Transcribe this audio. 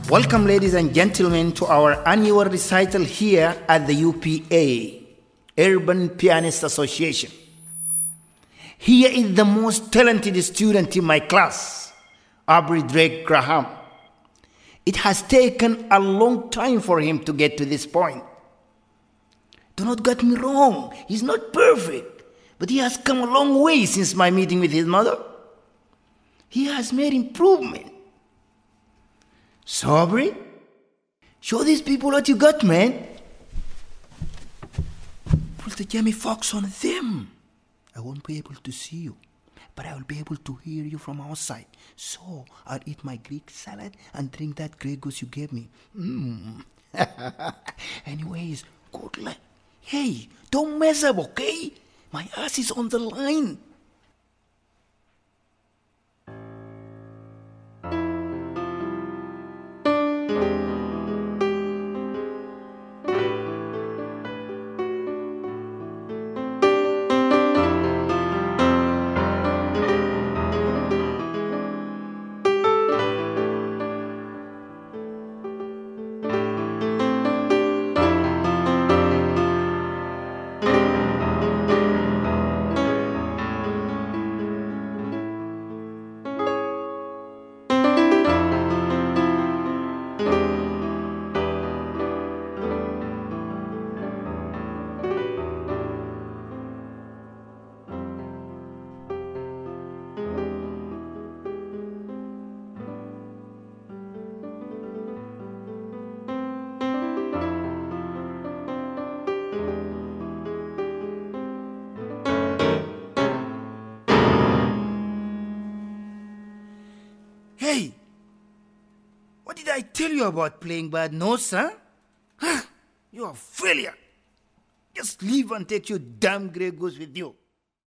Welcome, ladies and gentlemen, to our annual recital here at the UPA, Urban Pianist Association. Here is the most talented student in my class, Aubrey Drake Graham. It has taken a long time for him to get to this point. Do not get me wrong, he's not perfect, but he has come a long way since my meeting with his mother. He has made improvement. So, Aubrey, show these people what you got, man. Put the Jamie Foxx on them. I won't be able to see you, but I will be able to hear you from outside. So, I'll eat my Greek salad and drink that Grey Goose you gave me. Anyways, good luck. Hey, don't mess up, okay? My ass is on the line. Hey, what did I tell you about playing bad notes, huh? You're a failure. Just leave and take your damn Grey Goose with you.